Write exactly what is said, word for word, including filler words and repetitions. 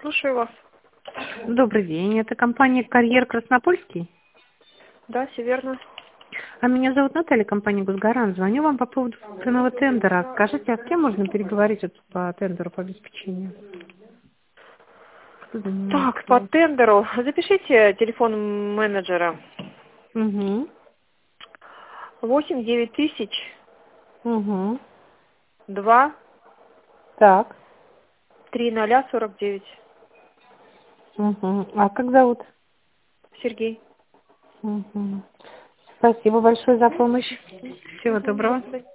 Слушаю вас. Добрый день, это компания «Карьер Краснопольский». Да, все верно. А меня зовут Наталья, компания «Госгарант». Звоню вам по поводу ценного тендера. Скажите, а с кем можно переговорить вот по тендеру по обеспечению? Кто занимается? Так, по тендеру. Запишите телефон менеджера. Угу. Восемь девять тысяч Угу. два Так. три ноля сорок девять. Угу. А как зовут? Сергей. Угу. Спасибо большое за помощь. Всего Мгм, до доброго. свидания.